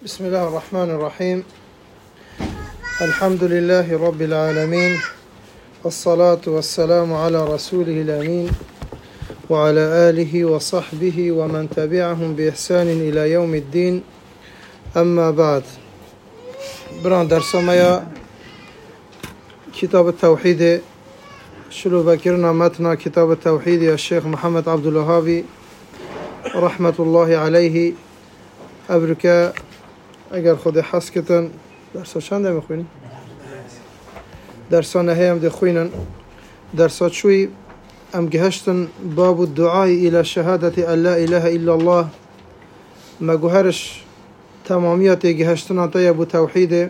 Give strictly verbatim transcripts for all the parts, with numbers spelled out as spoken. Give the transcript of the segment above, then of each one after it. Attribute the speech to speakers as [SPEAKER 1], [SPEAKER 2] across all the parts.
[SPEAKER 1] بسم الله الرحمن الرحيم. الحمد لله رب العالمين، والصلاة والسلام على رسوله الأمين وعلى آله وصحبه ومن تبعهم بإحسان إلى يوم الدين. أما بعد، بران درسمايا كتاب التوحيد شلو بكرنا متنا كتاب التوحيد الشيخ محمد عبد الوهاب رحمة الله عليه. أبركا اگر خود حس کتن درسا چند میخوینی؟ درسا نهی هم ده خوینن. درسا چوی ام گهشتن باب الدعاء الى شهادة ان لا اله الا الله. ما گوهرش تمامیت گهشتن تا بو توحید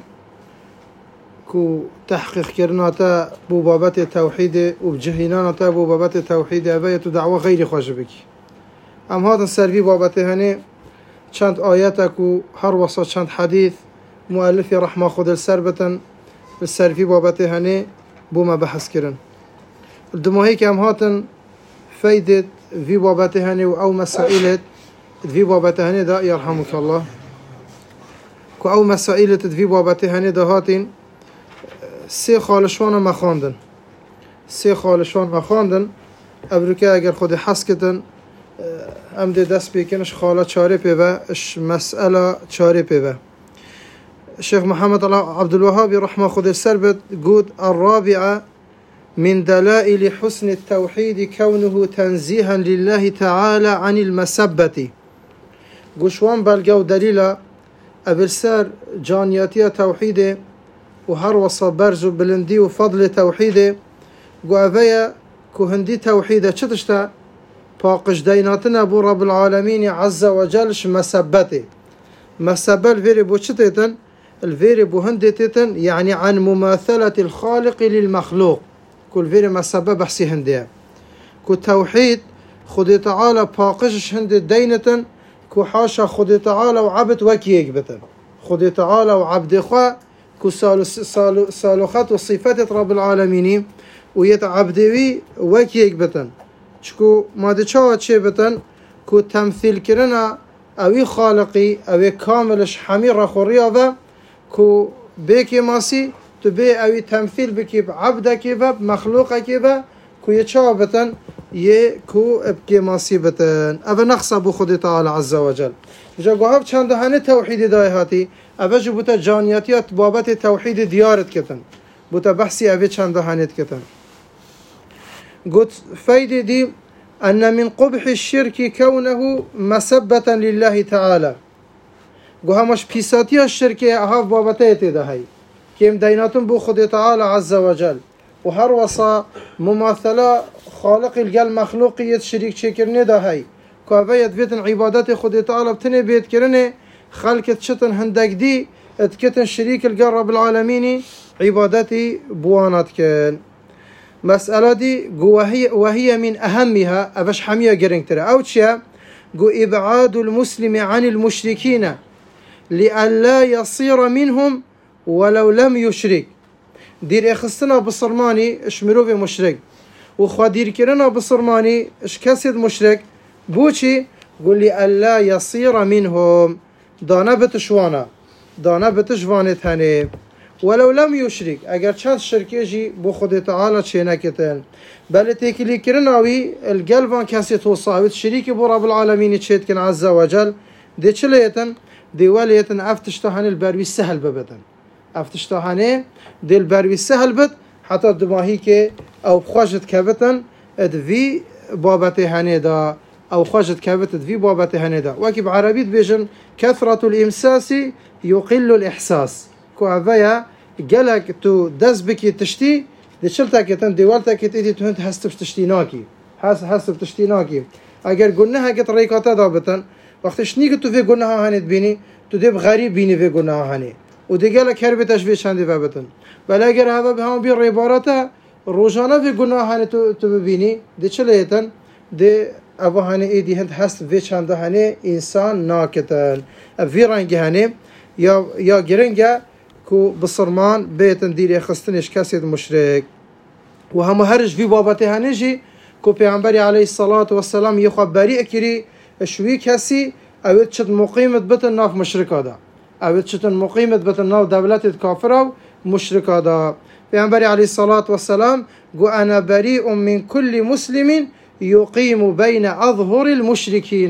[SPEAKER 1] کو تحقیق کرنا تا بو بابت توحید و بجهینان تا بو بابت توحید اویت و دعوه غیر خوش بکی. ام هاتن سروی بابت هنه چند آیات کو هر وسط چند حدیث مؤلف رحمه خود السربتن بالسرفی بابت هنه بو ما بحث کرن. الدماهی که هم هاتن فایدت في بابت هنه و او مسائلت في بابت هنه دا يرحمك الله کو او مسائلت في بابت هنه دا هاتین سه خالشوان مخاندن سه خالشوان مخاندن. ابروکه اگر خود حس کتن ام ده دست بیکنش خاله چاره پیوه اش مسئله چاره پیوه. الشيخ محمد عبد الوهاب رحمه خود السربت قود الرابعة من دلائل حسن التوحيد كونه تنزيها لله تعالى عن المسبة. قشوان بلقاو دليل أبرسار جانياتية توحيد وهر وصا برزو بلندي وفضل توحيد قو أفيا كهندي توحيد چتشتا پاقش دیناتنا بو رب العالمين عز وجلش مسبته. مسبه الفيري بو چتتن الفيري بو هندتتن يعني عن مماثلة الخالق للمخلوق. كل فيري مسبه بحسي هنديه كو توحيد خد تعالى پاقشش هند دينتن كو حاشا خد تعالى وعبد وكيك بتن خد تعالى وعبد خوا كو سالوخات وصفات رب العالمين ويتعبدوي وكيك بتن چکو ماده چاوه چه بتن کو تمثیل کرنا اوی خالقی اوی کاملش همی را خوریا و کو بیکی ماسی تو بی اوی تمثیل بکی عبده و مخلوقه که و کو یه چاوه بتن یه کو ابکی ماسی بتن او نقص ابو خود تعالی عز و جل. جا گوهب چند هنه توحید دای هاتی او جو بوتا جانیاتیات بابت توحید دیارت کتن بوتا بحثی اوی چند هنه کتن. قلت فايدة دي أن من قبح الشرك كونه مسبة لله تعالى. قوها مش بيساتيا الشركة أهاف بابتايتي ده هاي كيم ديناتهم بو خد تعالى عز وجل وهر وصا مماثلة خالق الجل مخلوقية شريك شكرني ده هاي كوابيت بيتن عبادات خد تعالى بتني بيت كرني خلقت شتن هندك دي اتكتن شريك الجل رب العالمين عباداتي بوانات كان. مسألة دي وهي, وهي من أهمها أبش حمية جرينترا أو شيء جو إبعاد المسلم عن المشركين لئلا يصير منهم ولو لم يشرك. دير إخستنا بصرماني اشمروفي مشرك وخوا دير كرنا بصرماني اشكسد مشرك بوشي قول لئلا يصير منهم دانا بتشوانا دانا بتشوانت هني ولو لم يشرك اگر چند شرکه جی بو خود تعالی چه نکتن بل تکلی کرناوی القلبان کسی توصاوت شریک بو رب العالمین چه کن عز وجل دی چلیتن دی ولیتن افتشتهانه البروی سهل ببدن افتشتهانه دی البروی سهل بد حتی دماهی که او خوشت کبتن اد وی بابت هنه دا او خوشت کبت اد وی بابت هنه دا وکی بعربیت بیجن كثرة الامساس يقل الاحساس کو اویا گلک تو دست بکی تشتی دی چلتا کتن دیوالتا کت ایدی تو هند هست تشتی ناکی هست هست تشتی ناکی اگر گناه کت ریکاتا دابتن وقتش نیک تو فی گناه هنید بینی تو دیب غریب بینی فی گناه هنی و دی گلک هر بیتش فی چندی ببتن ولی اگر هوا به هم بی ریبارتا روزانه فی گناه هنی تو تو ببینی دی چلیتن دی ابو هنی ایدی هند هست فی چنده هنی انسان ناکتن فی رنگ هنی یا یا گرنگه كو بصرمان بيتن ديري خستنش كاسد مشرك وهم هرج في بابته هنجي كو پیغمبر عليه الصلاة والسلام يخو بريء كري شوي كاسي اوید چد مقیمت بتن ناف مشرک دا او چتن مقیمت بتن ناو دولت کافر و مشرکا دا. پیامبر علیه الصلاة والسلام گو انا بریء من کل مسلم یقیم بین اظهر المشرکین،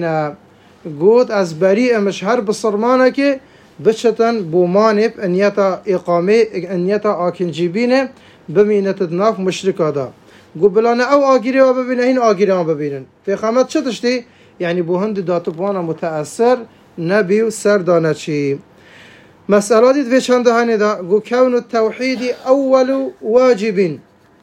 [SPEAKER 1] گوت از بریء مش هر بسرمانه که بچتن بومانب انیتا اقامه انیتا آکنجیبینه بمینت ناف مشرکا دا. گو بلانه او آگیری ها ببینه این آگیری ها ببینن. پیغمبر چه تشتی؟ یعنی بو هند داتبوانا متأثر نبی و سردانه چی. مسئله دید وی چند هنه دا گو کون التوحید اول واجب،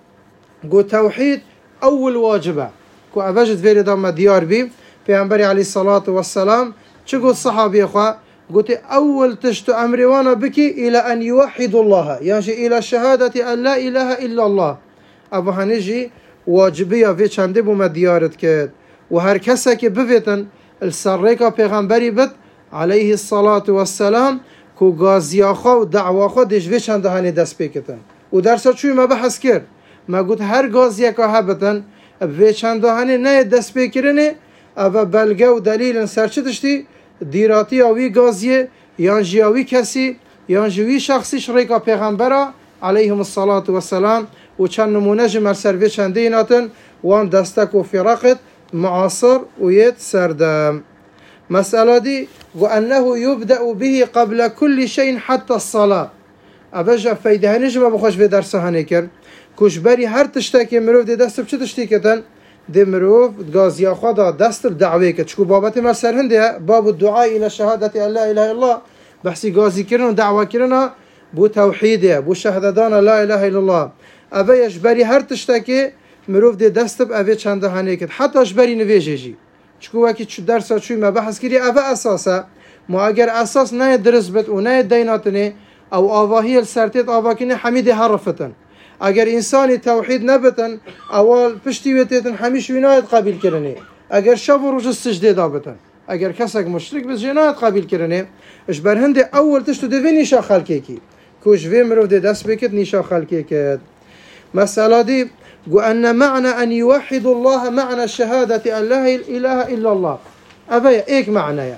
[SPEAKER 1] گو توحید اول واجبه. گو اوجد ویری دا مدیار بیم پیامبر علیه الصلاة والسلام چه گو صحابی خواه قلت أول تشت أمروانا بك إلى أن يوحد الله، يعني إلى شهادة أن لا إله إلا الله. أبو هنجي واجبية في چنده بوم ديارت كد وهر كسا كي بفتن السرقة پیغمبري بد عليه الصلاة والسلام كو غازياخا و دعواخا ديش في چنده هني دست بكتن و درسا چوي ما بحث كر ما قلت هر غازياكا هبتن في چنده هني نه دست بكرنه أبا بلغة و دليل سرچه دشتي دیراتی آوی گازیه یا جیاوی کسی یا جوی شخصی شریکا پیغمبره علیهم الصلاة والسلام و چند نمونه جمر سروی چنده ایناتن وان دستک و فرقت معاصر و ید سردم. مسئله دی و انه یبدأ به قبل كل شيء حتى الصلاة. ابجا فایده هنیج ما بخوش به درس هنی کرد کش بری هر تشتکی مروف دی دست بچه تشتی کتن دي مروف غازيا خدا دست الدعوه که چکو بابت ما سرهنده باب الدعاء الى شهادة ان لا اله الا الله بحثي غازي كرنا دعوه كرنا بو توحيده بو شهادتان لا اله الا الله اوه يجبري هر تشتكي مروف دي دست ب اوه چنده هنه كد حتى اجبري نويجي چکو وكي چو درسا چوي ما بحث كري اوه اساسا ما اگر اساس نه درس بت و نه ديناتنه او آواهي السرتيت آواكينه حميد حرفتن اگر انسانی توحید نبتن اول پشتی ویتن همیش وینایت قبیل کرنه اگر شب و روز سجده دابتن اگر کسک مشرک بس جنایت قبیل کرنه اش بر هند اول تشتو دوی نیشا خلقی کی کوش وی مرو ده دست بکت نیشا خلقی کد. مسئله دی گو ان معنى ان يوحد الله معنى شهادة ان لا اله الا الله اوه ایک معنی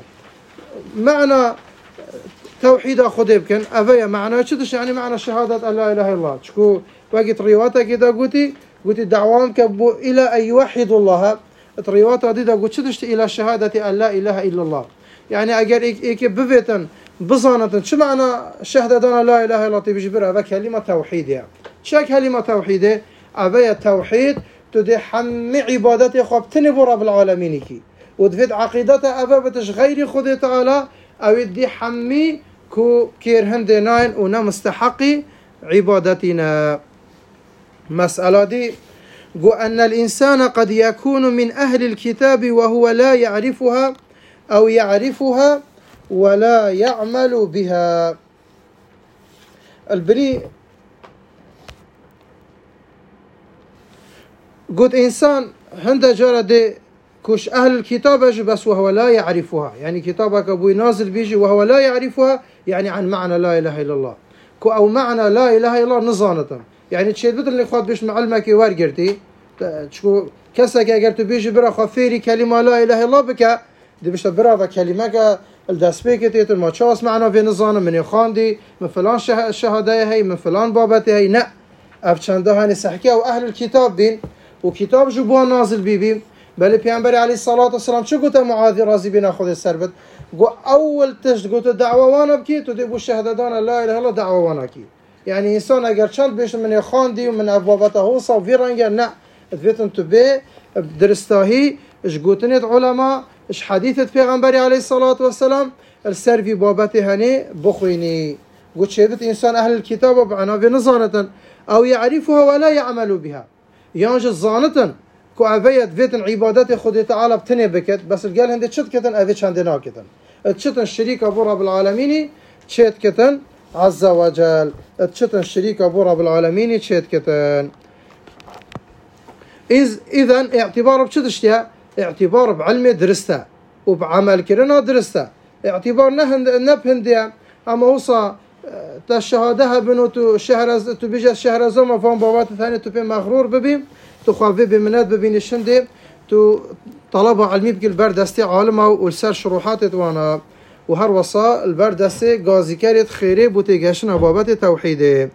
[SPEAKER 1] معنى توحید خود بکن اوه معنی چطش یعنی معنى شهادة ان لا اله الا الله چکو وقت رواياتها كده قلتي قلتي دعوام كبو إلى أن يوحدوا الله رواياتها دي قلت شدشت إلى شهادة أن لا إله إلا الله يعني أجر إيك بفتن بصانة شو معنى شهادة أن لا إله إلا الله تبجبرها بكلمة توحيد يعني شو كلمة توحيد أبي التوحيد تدي حمي عبادتي خبتني برب العالمين كي ودفت عقيدتها أبا بتش غير خد تعالى أو يدي حمي كو كيرهن ديناين ونا مستحقي عبادتنا. مسألة دي قو أن الإنسان قد يكون من أهل الكتاب وهو لا يعرفها أو يعرفها ولا يعمل بها. البري قد إنسان هند جارة كش أهل الكتاب بس وهو لا يعرفها يعني كتابك أبوي نازل بيجي وهو لا يعرفها يعني عن معنى لا إله إلا الله كو أو معنى لا إله إلا الله نظانة يعني تشيل بدل اللي خاط بيش معلمك ورقرتي شكو كسك اگر تو بيجي برا خفيري كلمة لا إله إلا الله بك دي بيش برا كلمة الدسبيكتي ما تشاس معنا في نظام من خاندي من فلان شهادة هي من فلان بابتي هي لا أفشانده هني سحكي أو أهل الكتاب دين وكتاب جبوان نازل بيبي بل پیامبر علیه الصلاة والسلام چه گوته معاذ راضی بنا خود سربت گو اول تشت گوته دعوه وانا بکی تو دی بو شهادتان لا اله الا الله دعوه وانا کی يعني إنسان أجر چند بيش من يخاندي ومن أبوابته هوصا وفي رنجا نا ادفيتن تبي درستاهي إش قوتنت علماء إش حديثة پیغمبري عليه الصلاة والسلام السر في بابته هني بخويني قلت شهدت إنسان أهل الكتاب بعنا في نظانة أو يعرفها ولا يعمل بها يانج الظانة كو أبيت فيتن عبادات خدي تعالى بتني بكت بس القال هندي تشت كتن أبيت عندنا كتن تشتن الشريك أبو رب العالمين تشت كتن عز وجل تشتن الشريك أبو رب العالمين تشت كتن إذ إذن اعتبار بشتشتها اعتبار بعلم درسته وبعمل كرنا درسته اعتبار نهند نبهنديا أما وصا تشهادها بنو تو شهر تو بيجا شهر زما فهم بابات ثاني تو في مغرور ببين تو خوافي بمنات ببين الشندي تو طلبة علمي بكل بردستي عالمه والسر شروحات وانا وهر وصا البردس غازي كاريت خيري بوتيجاشنا بابت توحيده.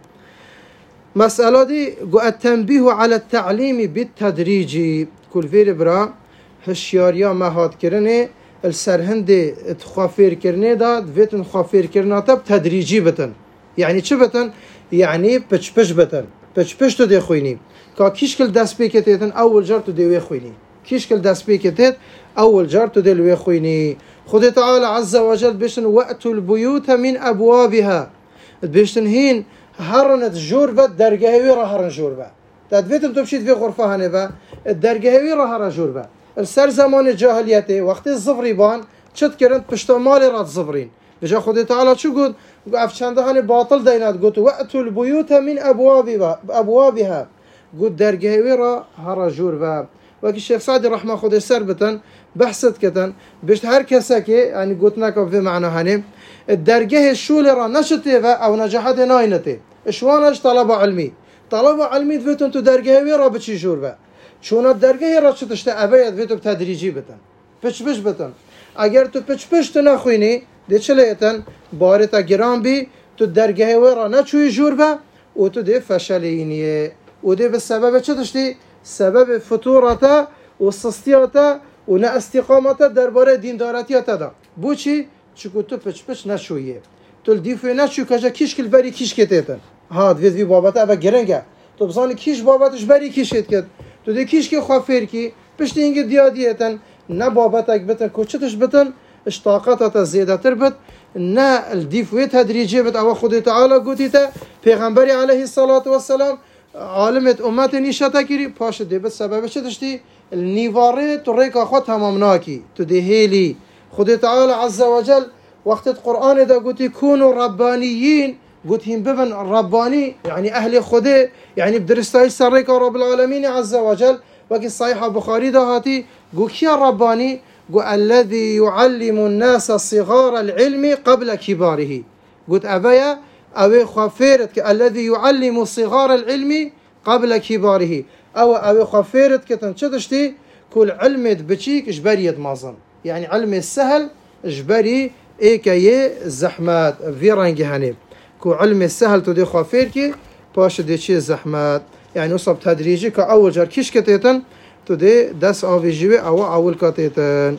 [SPEAKER 1] مسألة دي التنبيه على التعليم بالتدريج كل فير برا هشياريا ما هاد كرني السرهندي تخافير كرني دا فيتن خافير كرنا تب تدريجي بتن. يعني چه بتن؟ يعني بچ پش بتن پچ پش تو دي خويني كا كيشكل دست بيكتن اول جار تو دي وي خويني كيشكل دست بيكتت اول جار تو دي وي خويني. خد تعالى عز وجل بيشن وقت البيوت من ابوابها بيشن هين هرنت جوربة درجهوي را هرن جوربة تدفيتم تمشيت في غرفة هنبا الدرجهوي را هرن جوربة السر زمان الجاهلية وقت الزفري بان چت كرنت پشتمالي رات زفرين بجا خد تعالى شو قد قف چنده هني باطل دينات قلت وقت البيوت من ابوابها ابوابها قلت درجهوي را هرن جوربة. وكي الشيخ سعدي رحمه خد السر بتن بحثت كتن بيشت هر كساكي يعني قلت لك في معنى هني الدرجه الشولة را نشتيفا او نجحت ناينتي اشوانش طلب علمي طلب علمي دفيتون تو درجه را بچي جوربا چون الدرجه را شتشت ابيت دفيتو بتدريجي بتن پچ پچ بتن اگر تو پچ پچ تو نخويني دي چليتن بارتا گرام بي تو درجه را نچوي جوربا و تو دي فشلينيه و دي بسبب چتشتي سبب فتورته و سستياته و نه استقامته درباره دیندارتیاته دا بوچی چکو تو پچ پچ نشویه تو دیفو نشو کجا کیش کل بری کیش کتیتن هاد وید وی بابته ابا گرنگه تو بزانی کیش بابتش بری کیش کت تو دی کیش که خوافیر کی پشت اینگه دیادیتن نه بابتک بتن کوچتش بتن اشتاقاتت زیاده تر بت نه الدیفوی تدریجی بت او خود تعالی گوتیته پیغمبری علیه الصلاة والسلام عالمت امت نیشته کری پاش دی بت سبب چه داشتی النيفاري تريكا خو تمام ناكي تدهيلي خد تعالى عز وجل وقت القرآن دا قلت كونوا ربانيين قلت هم ببن رباني يعني أهل خده يعني بدرستاي سريكا رب العالمين عز وجل وكي الصحيحة بخاري دا هاتي قلت يا رباني قل الذي يعلم الناس صغار العلم قبل كباره قلت أبايا أبي خفيرت الذي يعلم صغار العلم قبل كباره او او خفيرت كتن شدشتي كل علمت بشيك اجبريت مازن يعني علم السهل اجبري ايكاي زحمات في رنج هني كو علم السهل تدي خفيركي باش دي شي زحمات يعني وصب تدريجي كاول جار كيش كتيتن تدي دس اوي جيبي او اول كتيتن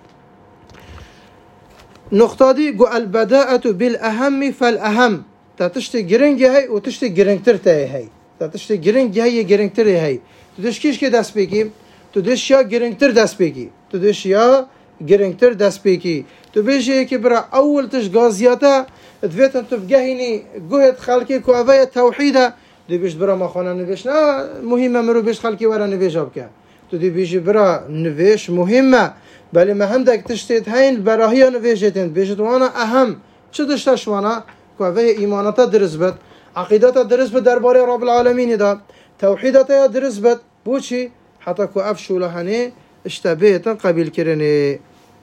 [SPEAKER 1] نقطة دي قو البداءة بالاهم فالاهم تشتي جرينج هي وتشتي جرينجتر تاي هي تشتي جرينج هي جرينجتر هي تدش كيش كي دست بيكي تدش يا جرينجتر دست بيكي تدش يا جرينجتر دست بيكي تبيجي كي برا اول تش غازياتا دفيت انت بجهيني جهد خلقي كو افايا توحيده دي بيش برا ما خانا نبيش لا مهمه مرو بيش خلقي ورا نبيش ابكا تدي بيجي برا نبيش مهمه بل ما عندك تشتيت هين براهيا نبيجتن بيجت وانا اهم چدشتش وانا كو افايا ايماناتا درزبت عقيدتها درس بت درباره رب العالمين دا توحيدتها درس بت بوشي حتى كو افشو لهني اشتبهت قبيل كرني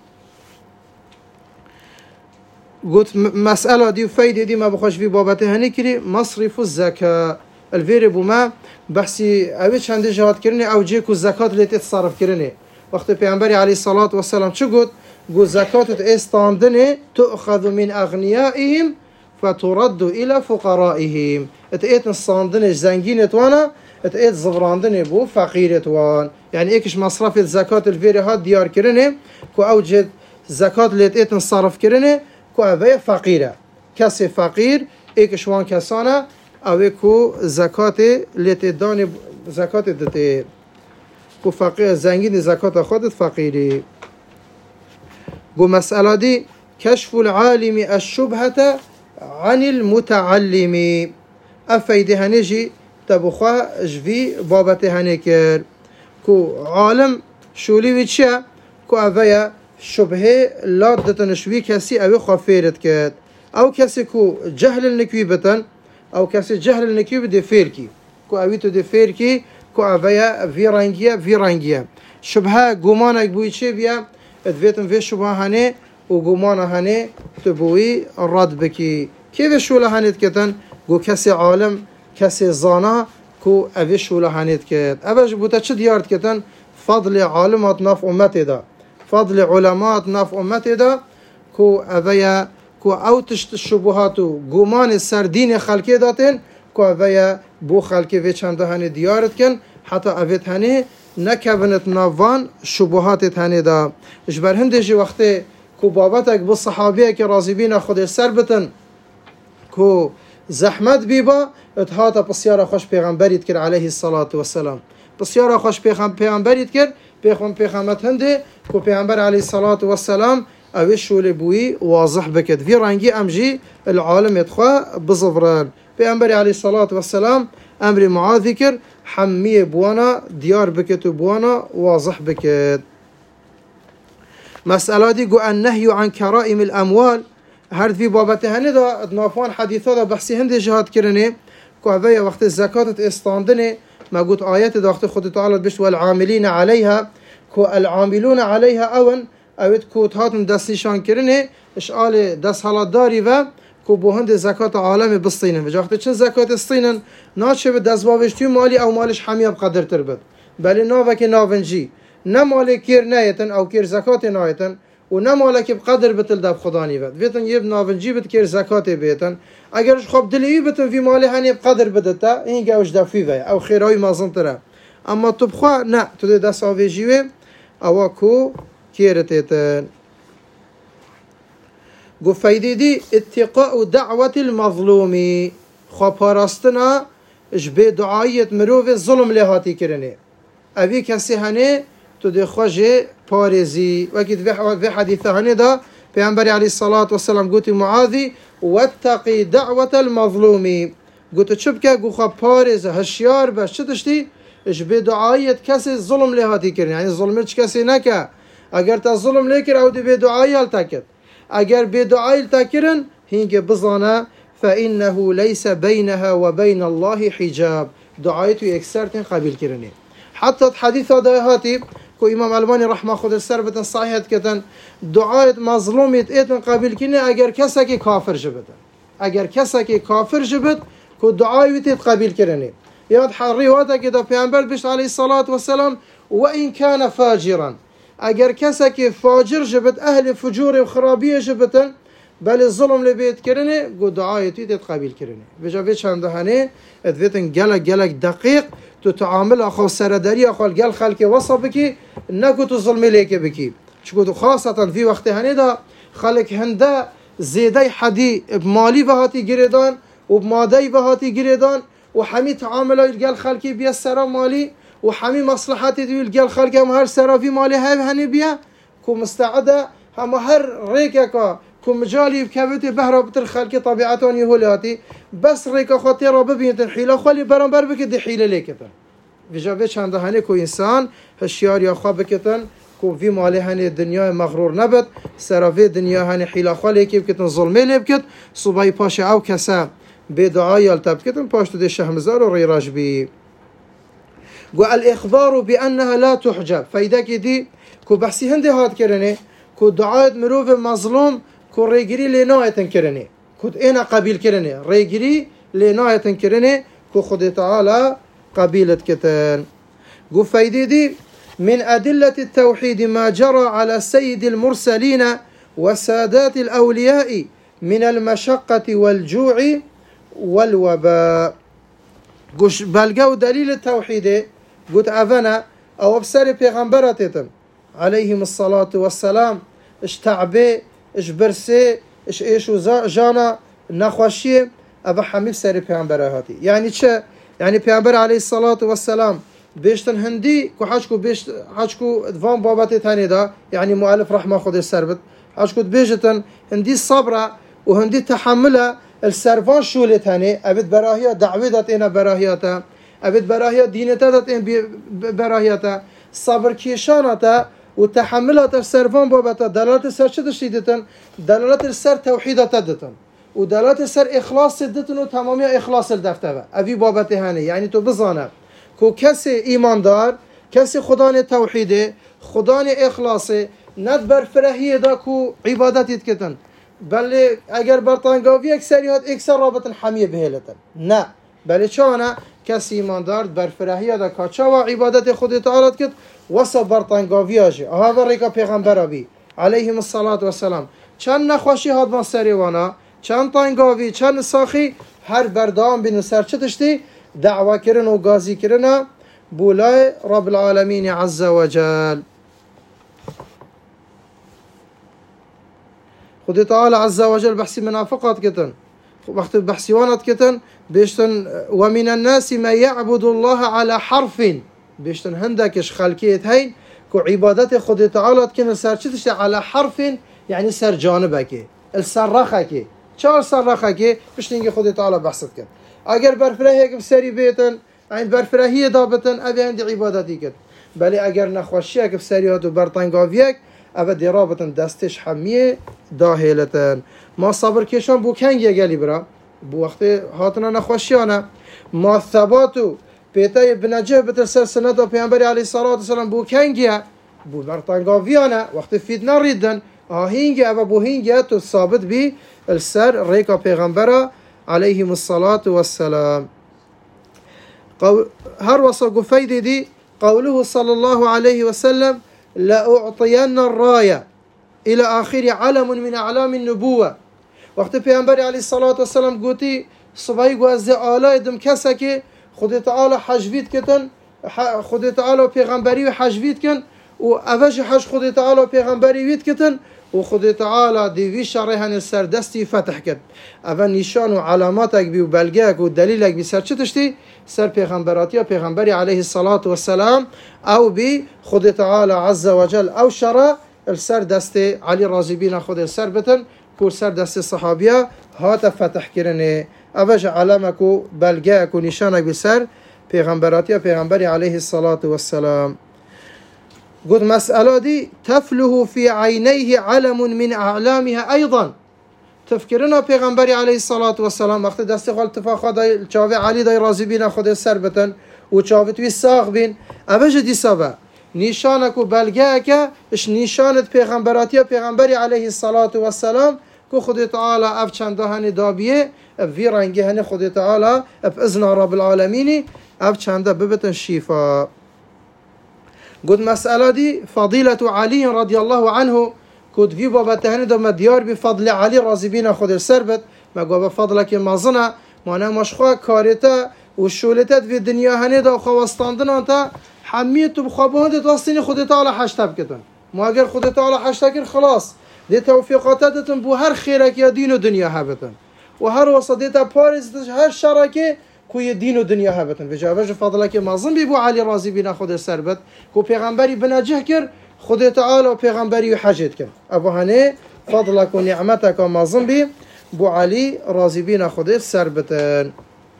[SPEAKER 1] قلت مسألة دي وفايدة دي ما بخش في بابته هني كري مصرف الزكاة الفيري بوما بحسي اويش عندي جهات كرني او جيكو الزكاة اللي تتصرف كرني وقت پیغمبر عليه الصلاة والسلام شو قلت قلت زكاة استاندني تؤخذ من اغنيائهم فترد إلى فقرائهم اتقيت الصاندنش زنجينة وانا اتقيت زفراندني بو فقيرة وان يعني ايكش مصرف الزكاة الفيري هاد ديار كرني كو اوجد زكاة اللي اتقيت نصرف كرني كو اوه فقيرة كسي فقير ايكش وان كسانا اوه كو زكاة اللي تداني زكاة دتي كو فقير زنجين زكاة خودت فقيري قو مسألة دي كشف العالم الشبهة عن المتعلم افيده هنجي تبخوا جفي بابته هنكر كو عالم شولي ويتشا كو افيا شبهه لا دتنشوي كسي او خفيرت كد او كسي كو جهل النكوي بتن او كسي جهل النكوي بدي فيركي كو اويتو دي فيركي كو افيا فيرانجيا فيرانجيا شبهه غمانك بويتشي بيا ادفيتن في شبهه هني وقمانا هني تبوي الرد بكي كيف شولا هنيت كتن قو كسي عالم كسي زانا كو اوي شولا هنيت كت اوش بوتا چه ديارت كتن فضل عالمات ناف امتي دا فضل علمات ناف امتي دا كو أفيا كو أوتشت الشبهات وقومان السردين خلقه داتن كو أفيا بو خلقه في چنده هنه ديارت كن حتى أفيت هنه نكبنت نافان شبهات هنه دا اجبر هندجي وقته كو بابتك بالصحابيه كي رازبين خود سر بتن كو زحمت بيبا اتهاتا بسيارة خوش پیغمبر يتكر عليه الصلاة والسلام بسيارة خوش پیغمبر يتكر پیغم پیغمت هنده كو پیغمبر عليه الصلاة والسلام اوش شول بوي واضح بكت في رنجي امجي العالم يتخوى بصفران پیغمبر عليه الصلاة والسلام امر معاذ ذكر حمية بوانا ديار بكت بوانا واضح بكت مسألة دي قو النهي عن كرائم الأموال هرد في بابته هندا نافان حديثة دا بحثي هندي جهاد كرنه كو هذا وقت الزكاة استاندنه ما قلت آيات دا وقت خد تعالى بشت والعاملين عليها كو العاملون عليها أون اوید کوت هاتن دست نشان کرنه اشعال دست حالات داری و کو بو هند زکات عالم بستینن و وقتی چه زکات استینن ناچه به دست باوشتی مالی او مالش حمیه بقدر تر بد بلی ناوه که ناونجی نه مالی کیر نیتن او کیر زکات نیتن و نه مالی که بقدر بتل دب خدا نیود ویتن یه ناونجی بد کیر زکات بیتن اگرش خوب دلی بتن فی مالی هنی بقدر بدتا این گوش دفی وی او خیرای مازن تره اما تو بخوا نه تو دست آویجیوه او کو كيرتيتن قو فايدي دي اتقاء دعوة المظلوم خبارستنا جبه دعاية مروف الظلم لهاتي كرني أبي كسي هني تدي خواجه بارزي وكيد في حديثة هني دا پیغمبر عليه الصلاة والسلام قلت معاذي واتقي دعوة المظلوم قلت شبكة قو خوا بارز هشيار باش شتشتي جبه دعاية كسي الظلم لهاتي كرني يعني الظلمش كسي نكا اگر تا ظلم لیکر او دی بدعایی التاکد اگر بدعایی التاکرن هنگه بزانه فإنه ليس بينها وبين الله حجاب دعایتو اکثرتن قبیل کرنه حتی حدیث دایهاتی که امام البانی رحمه خود سر بتن صحیحت کتن دعایت مظلومیت ایتن قبیل کنه اگر کسا که کافر جبتن اگر کسا که کافر جبت که دعایت قبیل کرنه یاد حریواتا که دا پیامبر بشت علیه الصلاة والسلام و این کان فاجرا اگر کسی که فاجر جبت اهل فجور و خرابیه جبتن بل الظلم لبیت کرنه گو دعایتی دید قبیل کرنه بجا چند هنه ادویتن گلک گلک دقیق تو تعامل اخو سرداری اخو گل خلق وصا بکی نکو تو ظلمی لیکه بکی چکو تو خاصتا فی وقت هنه دا خلق هنده زیده حدی مالی بهاتی گریدان و مادهی بهاتی گریدان و همی تعامل گل خلقی بیا سرا مالی و همه مصلحاتی دویل گل خلق هم هر سرافی مالی های هنی بیا کو مستعده هم هر ریکه که کو مجالی بکبتی بهرا بتر خلقی طبیعتان یهولیاتی بس ریکه خواتی را ببینتن حیله خوالی برانبر بکن دی حیله لیکتن ویجا چنده هنی کو انسان هشیار یا خواه بکتن کو وی مالی هنی دنیا مغرور نبد سرافی دنیا هنی حیله خوالی که بکتن ظلمه لی بکت صبحی پاش او کسا بدعایی التب کتن پاش تو دی شهمزار و ریراج بی والإخبار بأنها لا تحجب فإذا كدي كو بحثي هندي هاد كرني كو دعاء مروف مظلوم كو ريجري لناية كرني كو انا قبيل كرني ريجري لناية كرني كو خد تعالى قبيلة كتن كو فإذا دي من أدلة التوحيد ما جرى على سيد المرسلين وسادات الأولياء من المشقة والجوع والوباء قش بلقوا دليل التوحيد قلت أفنا أو بسر پیغمبراتتم عليهم الصلاة والسلام اش تعبي اش برسي اش ايشو جانا نخوشي أبا حميف سر پیغمبراتي يعني چه يعني پیغمبر عليه الصلاة والسلام بيشتن هندي كو حاجكو بيشت حاجكو دفان باباتي تاني دا يعني مؤلف رحمه خود السربت حاجكو بيجتن هندي الصبرة وهندي تحملها السرفان شولت هني أبد براهية دعويدات إنا براهياتا أبد براهية دينتات إن براهياتا صبر كيشاناتا وتحملات السرفان بابتا دلالة السر شدش ديتن دلالة السر توحيدات ديتن ودلالة السر إخلاص ديتن وتمامية إخلاص الدفتة أبي بابتي هني يعني تو بزانا كو كسي إيمان دار كسي خدان توحيده خدان إخلاصه ندبر فرهية دا كو عبادات يتكتن بله اگر برطانگاوی اکثریات اکثر رابطن حمیه بهلتن نه بله چانه کسی ایماندار برفرهی دا کاچا و عبادت خود تعالی کد وسا برطانگاوی آجه آها ریکا پیغمبر بی علیهم الصلاة والسلام چند نخوشی هاد ما سریوانا چند تانگاوی چند ساخی هر بردام بین سر چه تشتی دعوه کرن و گازی کرن بولای رب العالمین عز وجل. خود تعالى عز وجل بحثي منافقات كتن وقت بحثيوانات كتن بيشتن ومن الناس ما يعبد الله على حرف بيشتن هندكش خلقيت هين كو عبادات خود تعالى كن سرچتش على حرف يعني سر جانبك السرخك چهار سرخك بيشتن خود تعالى بحثت كن اگر برفراهيك بسري بيتن عند برفراهي دابتن ابي عند عبادتي كت بل اگر نخوشيك بسريات وبرطنگاويك اوه درابتن دستش حمیه داهلتن ما صبر کشان بو کنگیه گلی برا بو وقت هاتنا نخوشیانه ما ثباتو پیتای بنجه بتر سر سنت و پیانبری علیه الصلاة والسلام بو کنگیه بو برطنگاویانه وقت فتنه ریدن آهینگه اوه بو هینگه تو ثابت بی السر ریکا پیغمبر علیه الصلاة والسلام. هر وصا قفيدي دي قوله صلى الله عليه وسلم لأعطين الراية إلى آخر علم من أعلام النبوة. وقت پیامبر علیه الصلاة والسلام گوتی صبحی گو از آلای دم کسا که خود تعالی حجوید کتن خود تعالی پیغمبری و حجوید کن و اوج حج خود تعالی پیغمبری وید کتن و خود تعالی دیوی شرحن سر دستی فتح کد اول نشان و علاماتک بی و بلگهک و دلیلک بی سر چه تشتی سر پیغمبراتی و پیغمبری علیه الصلاة والسلام او بی خود تعالی عز وجل او شرع السر دست علی راضی بین خود سر بتن کور سر دست صحابیه هات فتح کرنه اوج علامک و بلگهک و نشانک بی سر پیغمبراتی و پیغمبری علیه الصلاة والسلام. قلت مسألة دي تفله في عينيه علم من أعلامها أيضا تفكرنا پیغمبری علیه الصلاة والسلام وقت دست خال اتفاقا دای چاوه علی دای رازی بین خود سر بتن و چاوه توی ساق بین اوج دی سابه نشانک و بلگه که اش نشانت پیغمبراتی پیغمبری علیه الصلاة والسلام که خود تعالی اف چنده هنی دابیه وی رنگه هنی خود تعالی اف ازن رب العالمینی اف چنده ببتن شیفا. قد مسألة دي فضيلة علي رضي الله عنه كود في بابا تهني دم ديار بفضل علي رضي بينا خود السربت ما قابا فضلك مازنا ما أنا مشخوا كارتا والشولتات في الدنيا هني دا خواستاندنا تا حميت بخابون دي توصيني خود تعالى حشتب كتن ما أجر خود تعالى حشتكر خلاص دي توفيقاتاتتن بو هر خيرك يا دين ودنيا هبتن وهر وصديتا بارز هر شركه کوی دین و دنیا هبتن و جواب فضله که مازن بی بو علی راضی بینا خود سربت کو پیغمبری بنجه کر خود تعالی و پیغمبری حجت کر ابو هنه فضلك و نعمتك مازن بی بو علی راضی بینا خود سربتن.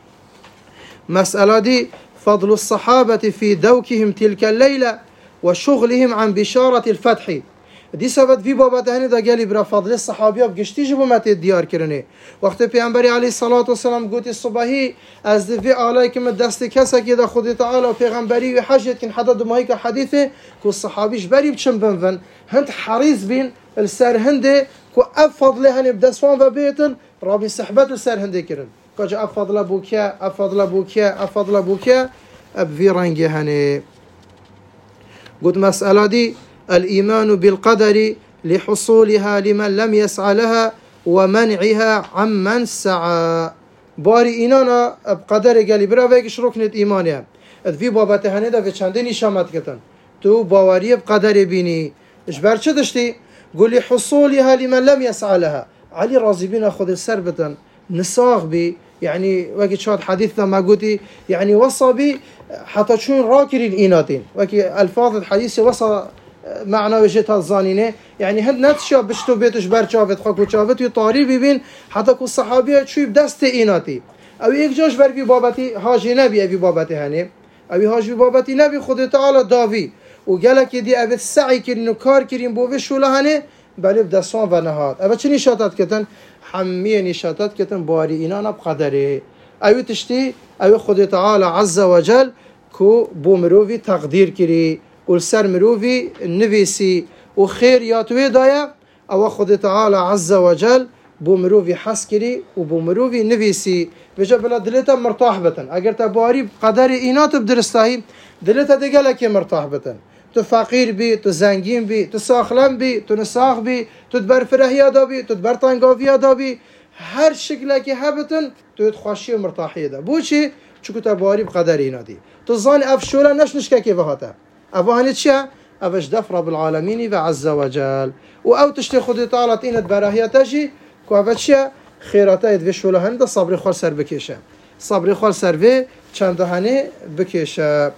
[SPEAKER 1] مسألة دي فضل الصحابة في دوكهم تلك الليلة وشغلهم عن بشارة الفتح دي سبب في بابا دهني دا قالي برا فضل الصحابيه بگشتی جبو مت دیار کرنه وقت پیامبر علی الصلاة والسلام گوتی صبحی از دی آلای که دست کسا که دا خود تعالی و پیغمبری و حجت کن حدا دمایی که حدیثه که صحابیش بری بچن بنون هند حریص بین السر هنده که اف فضله هنی بدسوان و بیتن رابی صحبت السر هنده کرن که اف فضله بوکیا اف فضله بوکیا اف فضله بوکیا اب في رنگه هنی. قلت مسألة دي الإيمان بالقدر لحصولها لمن لم يسعى لها ومنعها عمن سعى باري إينانا بقدر قالي برا ويكش ركنت إيمانيا في بابته هنده في چنده نشامت كتن تو باوري بقدر بيني إجبار چه دشتي قولي حصولها لمن لم يسعى لها علي راضي بينا خود السر بتن نساغ بي يعني وكي شاد حديثنا ما قلتي يعني وصى بي حتى شون راكرين إيناتين وكي ألفاظ الحديث وصى معنى وجهت الظانينه يعني هاد نتشا بشتو بيتش بر چاوت خاكو چاوت يطاري ببين حتى كو الصحابيه شوي بدست ايناتي او يك جاش بر بي بابتي حاجي نبي ابي بابتي هني ابي حاجي بابتي نبي خود تعالى داوي وقالك يدي ابي السعي كرين كار كرين بو وشولا هني بل بدسون ونهات ابا چني شاتات كتن حميه نشاتات كتن باري اينانا بقدره او تشتي او خود تعالى عز وجل كو بومروي تقدير كري والسر مروفي نفيسي وخير ياتوي دايا او خود تعالى عز وجل بو مروفي حسكري وبو مروفي نفيسي بجا بلا دلتا مرتاح بتن اگر تباري قدر اينات بدرستاهي دلتا دقالك مرتاح بتن تو فقير بي تو زنگين بي تو ساخلم بي تو نساخ بي تو تبر فرهيا دا بي تو تبر تنگاويا دا بي هر شكلك هبتن تو تخوشي ومرتاحية دا بوشي چكو تباري بقدر اينا دي تظن افشولا نش نشكا كيف هاتا افواني تشيا افش دف رب العالمين وعز وجل او تشتي خودي تعالى اينت براهيا تجي كو افشيا خيراتا يدفشولا هنده صبري خال سر بكيشه صبري خال سر في چند هنه بكيشه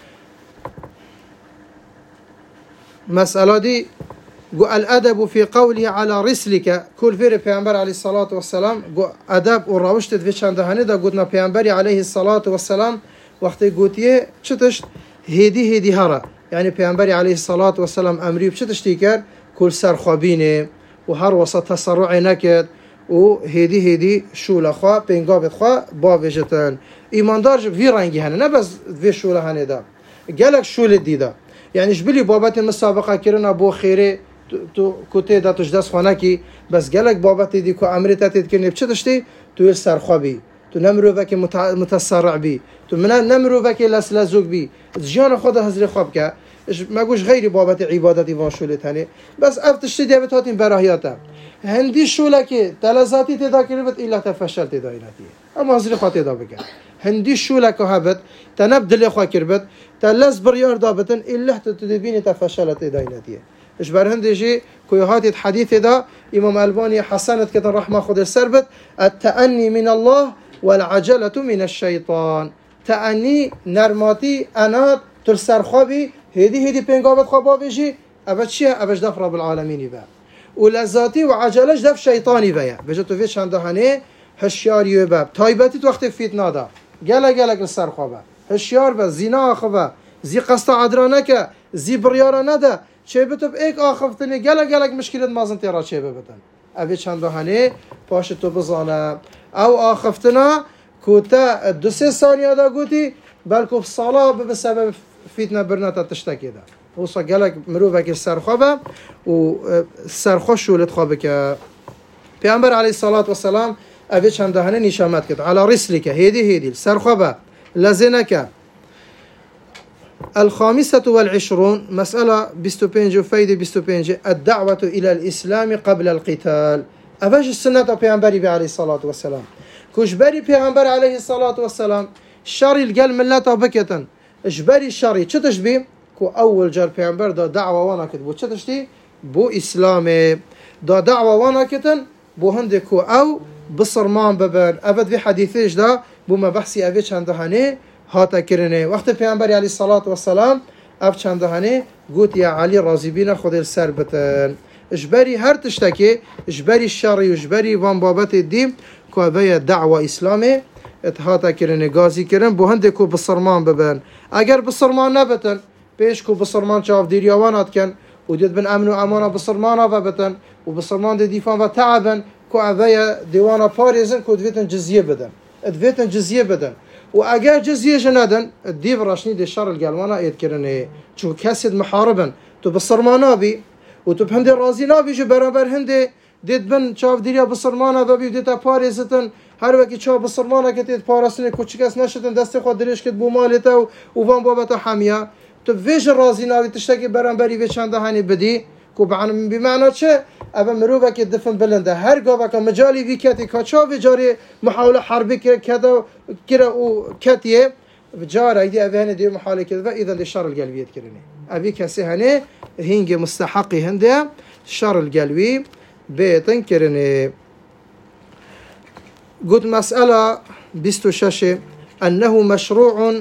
[SPEAKER 1] مسألة دي الأدب في قوله على رسلك كل فير پیامبر عليه الصلاة والسلام أدب وراوشت في چند هنه دا قلنا پیامبر عليه الصلاة والسلام وقت قوتيه چتش هدي هدي هرا يعني پیامبر عليه الصلاة والسلام أمري بچتش تيكر كل سرخابينه وهر وسط تسرع نكد وهدي هدي شولا خوا بينقابت خوا باوجتن إيماندار في رنگي هنه نه بس في شولا هنه دا قالك شول ديدا يعني جبلي بابات المسابقة كرنا بو خيري تو كوتي دا تجدس خانه كي بس قالك بابات دي كو أمري تاتيد كرني بچتشتي تو السرخوا بي تو نمرو وكي متسرع بي تو من نمرو وكي لسلزوك بي جيان خدا هزري خواب كا ما قوش غيري بابات عبادتي وان شولت هني بس افتشتي دي بتاتين براهياتا هندي شولا كي تلازاتي تدا كربت إلا تفشل تدا إلاتي أما هزري خواه تدا بكا هندي شولا كهبت تنبدل خوا كربت تلز بريار دابتن إلا تدبيني تفشل تدا إلاتي إيش برهندي جي كويهاتي الحديث دا إمام ألباني حسنت كتن رحمة خود السربت التأني من الله والعجلة من الشيطان تأني نرماتي أنات ترسر خوابي هدي هدي بينقابت خوابا بيجي أبد شيء أبد دف رب العالمين با ولذاتي وعجلش دف شيطاني بيا بجتو فيش عنده هني هشيار يباب تايبتي وقت فيتنا دا جلا جلا السر خوابا هشيار با زنا خوابا زي قصة عدرانك زي بريارة ندا چه بتوب ایک آخفتنی گله گله مشکلات مازن تیرا چه ببتن اوی چند هنی پاش تو بزانه او آخفتنا کوتا دو سه ثانیه دا گوتی بلکه صلاة به سبب فتنه برنتا تشتکی دا وصا گله مروفه که سرخوابه و سرخوش شولت خوابه که پیامبر علیه الصلاة والسلام اوی چند هنی نشامت کرد على رسلك هیدی هیدی سرخوابه لزنك الخامسة والعشرون مسألة بستوبينجو فايدة بستوبينجو الدعوة إلى الإسلام قبل القتال أفاش السنة بيعنبري عليه الصلاة والسلام كوشبري بيعنبر عليه الصلاة والسلام شاري القل ملتا بكتا اجبري الشاري چتش بي كو أول جار بيعنبر دا دعوة وانا كت بو چتش دي بو إسلامي دا دعوة وانا كتن بو هندي كو أو بصرمان ببن أفد في حديثيش دا بو ما بحثي أفيش هندهاني هاتا كرنه وقت پیامبر علیه الصلاة والسلام اف چند هنه گوت یا علی راضی بین خود سر بتن اجبری هر تشتکی اجبری شرعی اجبری وان بابت دیم که بیا دعوه اسلامی ات هاتا کرنه گازی کرن بو هنده کو بصرمان ببن اگر بصرمان نبتن پیش کو بصرمان چاف دیریوانات کن و دید بن امن و امانه بصرمانا و بتن و بصرمان دی دیفان و تعبن کو اویا دیوانا پاریزن کو دویتن جزیه بدن دویتن جزیه بدن وأجا جزية جنادن الديف راشني دي الشر الجالوانا يذكرني شو كاسد محاربا تبصرمانا بي وتبهندي رازينا بي جو برابر هندي ديت بن شاف ديريا بصرمانا بي ديتا باريزتن هر وقت شاف بصرمانا كتيت بارسني كوتشكاس نشتن دستي خود دريش كت بومالته وفان بابتا حامية تبفيش الرازينا بي تشتكي برابري في چنده هاني بدي كوبعن بمعنى چه أبا مروفا كي دفن بلنده هر قابا كا مجالي في كاتي كاتشا في جاري محاولة حربي كذا كرا وكاتيه في جارة ايدي أبا هني دي محاولة كذا إذا للشر القلبي يذكرني أبي كاسي هني هينج مستحقي هنده الشر القلبي بيتن كرني قلت مسألة بستو شاشة أنه مشروع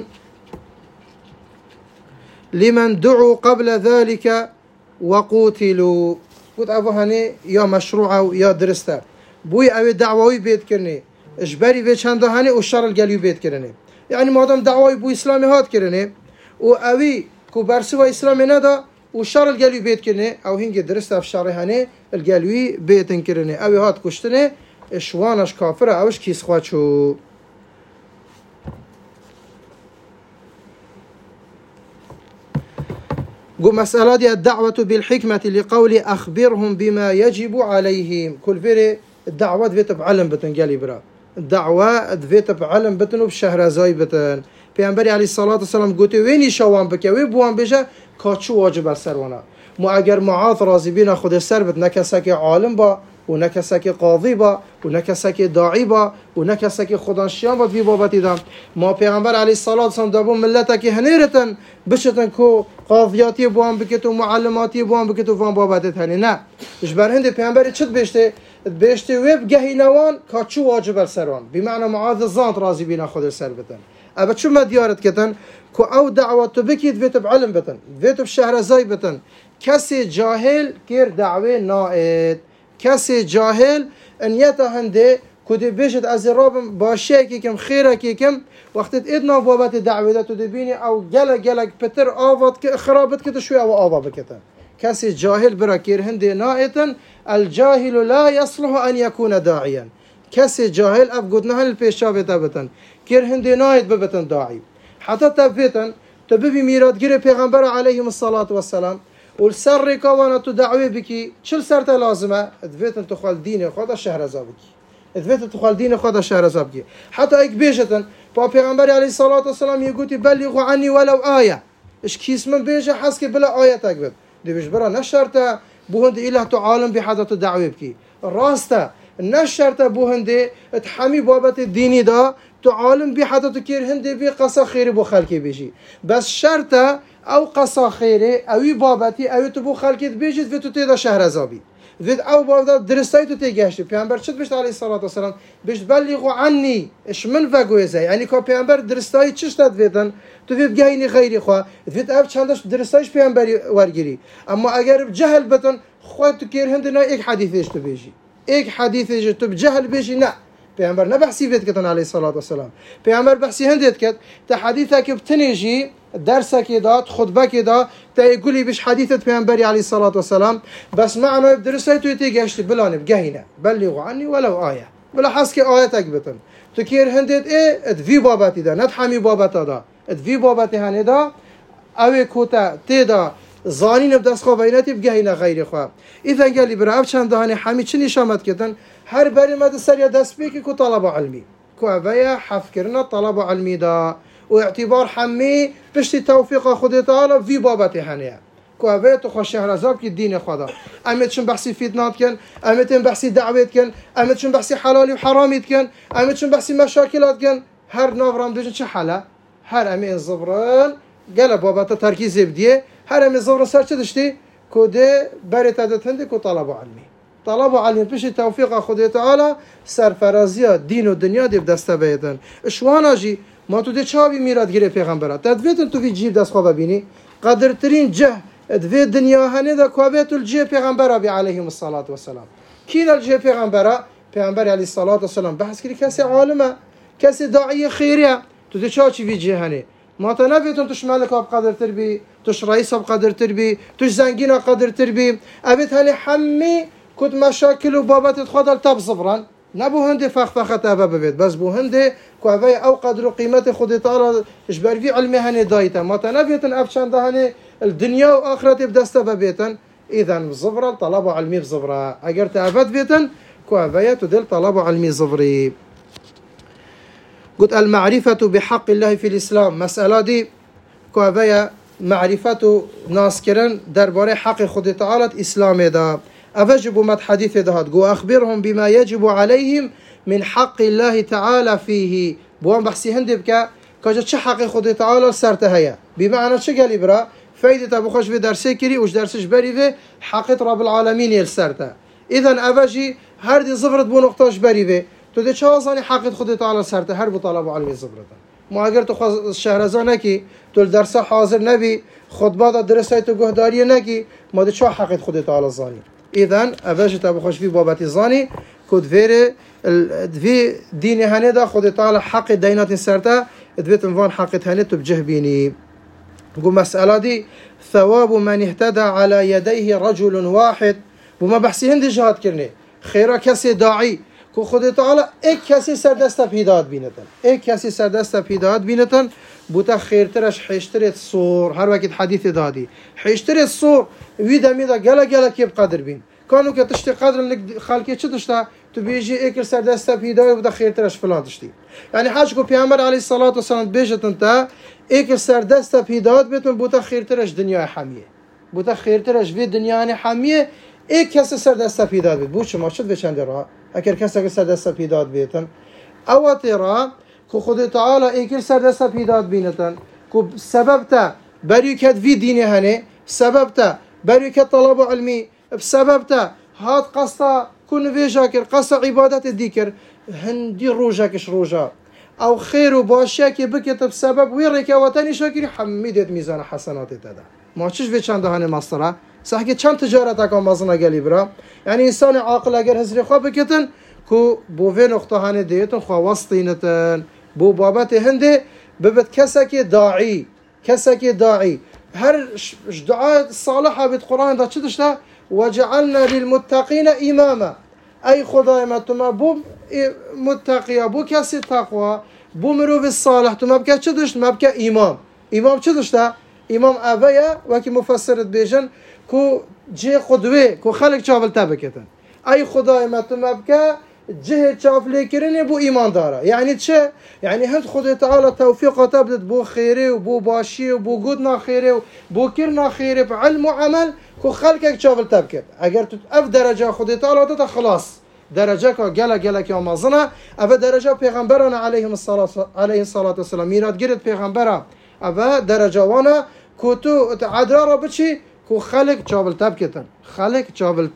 [SPEAKER 1] لمن دعوا قبل ذلك وقوتلوا قلت أبو هني يا مشروع يا درسته بوي أبي دعوي بيت كرني إجباري في چند هني والشر الجليو بيت كرني يعني ما دام دعوي بو إسلامي هات كرني وأبي كبرسوا إسلامي ندا والشر الجليو بيت كرني أو هنجي درسته في شر هني الجليو بيت كرني أبي هات كشتني إشوانش كافرة أوش كيس خواتشو قل مسألة دي الدعوة بالحكمة لقول أخبرهم بما يجب عليهم كل فيري الدعوات فيت بعلم بتنقالي برا دعوة دویت بعلم بتن و بشهرزای بتن. پیامبری علیه الصلاة والسلام گوته وینی شوان بکه وی بوان بشه کاچو واجب سروانا. ما اگر معاذ راضی بینا خود سر بد نکسک عالم با و نکسک قاضی با و نکسک داعی با و نکسک خدانشیان با وی بابتی دام. ما پیامبر علیه الصلاة والسلام دابو ملت که هنیرتن بشتن کو قاضیاتی بوان بکت و معلماتی بوان بکت و وان بابت هنی نه. اش بر هند پیامبری چت بشته بشته وب گهی نوان کاچو واجب سروان. بمعنى معاذ زانت راضی بینا خود سر بتن. أبد شو ما ديارت كتن كو أو دعوة تبكي ذات بعلم بتن ذات بشهر زاي بتن كسي جاهل كير دعوة نائد كسي جاهل أن يتهندي كودي بيشت أزراب باشيكي كم خيركي كم وقت إدنا بابات دعوة ده تدبيني أو جلا جلا بتر آفات خرابت كده شوي أو آفا بكتن كسي جاهل برا كير هندي نائتا الجاهل لا يصلح أن يكون داعيا كسي جاهل أبقدنا هل البيشافة تبتن كير هندي نايد ببتن داعي حتى تبتن تبي ميراد غير پیغمبر عليهم الصلاة والسلام والسر كوانا تدعوي بكي شل سرت لازمه ادفيتن تخال دين خدا شهر زابكي ادفيتن تخال دين خدا شهر زابكي حتى ايك بيجتن با پیغمبر عليه الصلاة والسلام يقول بلغوا عني ولو آية اش كيس من بيجه حسك بلا آية تكبر دي بيش برا نشرت بوهند إله تعالم بحدا تدعوي بكي راسته نشرت بوهند تحمي بابت الديني دا تعالم بي حتى تكير هندي بي قصا خيري بو خلقي بيجي بس شرطه او قصا خيري او بابتي او تبو خلقي بيجي في تيدا شهر زابي فيد او بابدا درستاي تو تيجاشتي پیامبر چت بيشت عليه الصلاه والسلام بيشت بلغوا عني اش من فغوزا يعني كو پیامبر درستاي چشتات فيدن تو في بگايني غيري خو فيد اب چندش درستايش پیامبر ورگيري اما اگر جهل بتن خو تو كير هندي نا ايك حديثش تو بيجي ايك حديثش تو بجهل بيجي نا پیامبر نبحثی وید کتن علیه الصلاة والسلام پیامبر بحثی هندیت کت تا حدیثه که بتنیجی درسه که داد خطبه که داد تا یقولی بش حدیثت پیامبری علیه الصلاة والسلام بس معنی بدرسه توی تیگشتی بلانه بگهینه بلغوا عنی ولو آیه ولا حس که آیت اک بتن تو کیر هندیت ای ادوی بابتی دا ند حمی بابتا دا ادوی بابتی هنه دا اوی کوتا تی دا زانین بدست خواه بینتی بگهینه غیر خواه ایثن گلی برا او چند دهانی حمی چی نشامت کتن هر بری مد سريع دست بيكي كو طلب علمي كو أبايا حفكرنا طلب علمي دا واعتبار حمي بشتي توفيق خدي تعالى في بابتي هنيا كو أبايا تخوش شهر زاب كي الدين خدا أمت شن بحثي فيتنات كن أمت بحثي دعوات كن أمت شن بحثي حلالي وحرامي كن أمت شن بحثي مشاكلات كن هر نافرام دوجن چه حلا هر أمي الزبران قال بابتا تركيز بديه هر أمي الزبران سر چه دشتي كو دي بري تدتهندي كو طلب علمي طلب علم بيش توفيق خدای تعالی سرفرازی دین و دنیا دی بدست بیدن اشوانا جی ما تو دی چابی میراد گیره پیغمبرات تدویتن تو وی جیب دست خواه ببینی قدرترین جه دوی دنیا هنه دا کوابیت الجه پیغمبر بی علیهم الصلاة والسلام کی دا الجه پیغمبر پیغمبر علیه الصلاة والسلام بحث کری کسی عالمه کسی داعی خیریه تو دی چا چی وی جه هنه ما تا نبیتون توش ملک اب قدرتر بی توش رئیس اب قدرتر بی توش زنگین اب قدرتر بی ابیت هلی حمی كنت مشاكل وبابات تخدل تاب صبرا نبو هندي فخ فخت أبا ببيت بس بو هندي كوافي أو قدر قيمته خدي تعالى إجبار في علمي هني دايتا ما تنافيتن أفشان دهني الدنيا وآخرتي بدست ببيتن إذا صبرا طلبوا علمي بصبرا أجر تأفت بيتن كوافي تدل طلبوا علمي صبري قلت المعرفة بحق الله في الإسلام مسألة دي كوافي معرفة ناس كرن درباره حق خدي تعالى إسلام دا أفجب مد حديث دهات قو أخبرهم بما يجب عليهم من حق الله تعالى فيه بوان بحثي هندي بك كاجا چه حق خدي تعالى سرتهيا بمعنى چه قالي برا فايدة أبو خوش في درسي كري وش درسش بري في حق رب العالمين يلسرته إذن أفجي هر دي زفرت بو نقطاش بري في تو دي چه وصاني حق خدي تعالى سرته هر بطالب علمي زفرته ما اگر تو خواست شهرزانه کی تو درس حاضر نبی خطبه درسای تو گهداری نکی ما دي چه حق خدي تعالى زاني إذن أفجت أبو خوش في بابتي زاني كود فيري في دين هندا خد تعالى حق دينات سرتا دفيت انفان حق هنتو بجهبيني قول مسألة دي ثواب من اهتدى على يديه رجل واحد وما بحسي هندي جهاد كرني خيرا كسي داعي كو خد تعالى اك كسي سردست بهداد بينتن اك كسي سردست بهداد بينتن بوتا خيرترش حيشتريت صور هر وقت حديث دادي حيشتريت صور ويدا ميدا جلا جلا كيب قدر بين كانوا كتشتي قدر خالكي چه دشتا تبيجي اكر سر دسته بهداية بده خير ترش فلان تشتي يعني حاجكو بيعمر عليه الصلاة والسلام بيجت انت اكر سر دسته بهداية بيتم بوتا خير ترش دنيا حامية بوتا خير ترش في دنيا حامية اك کس سر دست پیداد بید بود شما شد وچند را اگر کسی سر دست پیداد بیتن او ترا کو خود تعالی اگر سر دست پیداد بینتن کو سبب تا بریکت وی دین هنه سبب تا بریکت طلب علمی سبب تا هات قصه کن ویجا کر قصه عبادت دیکر هندی روجا کش روجا او خیر و باشی که بکت بسبب وی رکواتنی شکری حمیدت میزان حسنات تدا ما چش وچند هنه مصرا صح که چند تجارت اکام مازنا گلی برا یعنی انسان عاقل اگر هزری خواه بکتن کو بو وی نقطه هنه دیتن خواه وسطینتن بو بابت هنده ببت کسا که داعی کسا که داعی هر دعاء صالحة بالقرآن دا چه دشتا وجعلنا للمتقين إماما أي خدای ما تما بو متقیا بو کسی تقوا بو مروف الصالح تما بکه چه دشت ما بکه امام امام چه دشتا امام اویا وکی مفسرت بیجن کو جه قدوه کو خلق چاول تبکتن ای خدای ما تما بکه جه چافلی کرنه بو ایمان داره یعنی چه یعنی هند خدای تعالی توفیق تبدت بو خیره و بو باشی و بو گود نا خیره و بو کر نا خیره به علم و عمل کو خلقك چاول تبکت اگر تو اف درجه خدای تعالی تا خلاص درجه کا گلا گلا که مازنه اف درجه پیغمبران علیهم الصلاه علیه الصلاه والسلام میراد گرت پیغمبران اف درجه وانا کو تو عدرا را بچی کو خلق چاول تبکتن خلق چاول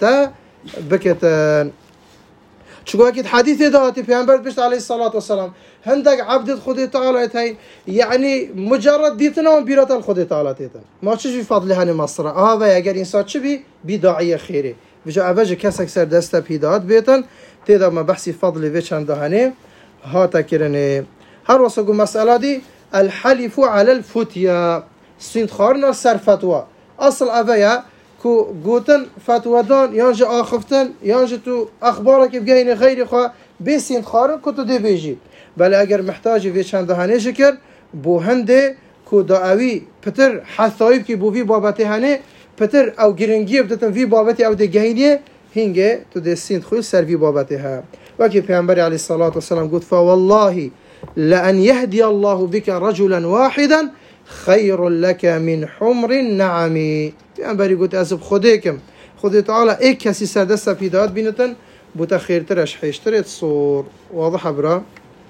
[SPEAKER 1] تبکتن شو أكيد حديث ذاتي في أنبرت بشت عليه الصلاة والسلام هندق عبد خدي تعالى تين يعني مجرد ديتنا وبيرات الخدي تعالى تين ما تشوف في فضل هني مصر آه ويا أجر إنسان شبي بداعية خيري بجا أفجع كسك سر دسته بيدات بيتن تدا ما بحثي فضل ويش عند هني هاتا كرني هر وصقوا مسألة دي الحلف على الفتيا سنت خارنا سر فتوى أصل أفيا کو گوتن فتوا دان یانج آخفتن یانج تو اخبارك بجاين غير خا بسين خارن كتو دي بيجي بل اگر محتاج في چند هنه شکر بو هنده کو داوی پتر حثایب کی بو وی بابت هنه پتر او گرنگی بدتن وی بابت او دي گاينه هنگه تو دي سين خوي سر وی بابت ها وكي پیغمبر عليه الصلاه والسلام قلت فوالله لان يهدي الله بك رجلا واحدا خير لك من حمر النعم پیامبری گفت از خودکم خود تعالی یک کسی سردست پیداد بینتن بوتا خیرترش حیشترت صور واضح برا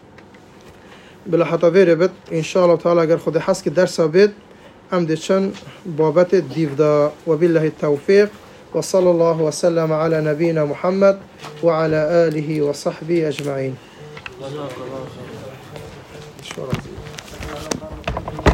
[SPEAKER 1] بلا حتا ویره بد ان شاء الله تعالی اگر خود حس که درس بد ام دچن بابت دیودا و بالله التوفیق وصلى الله وسلم على نبينا محمد وعلى آله وصحبه أجمعين.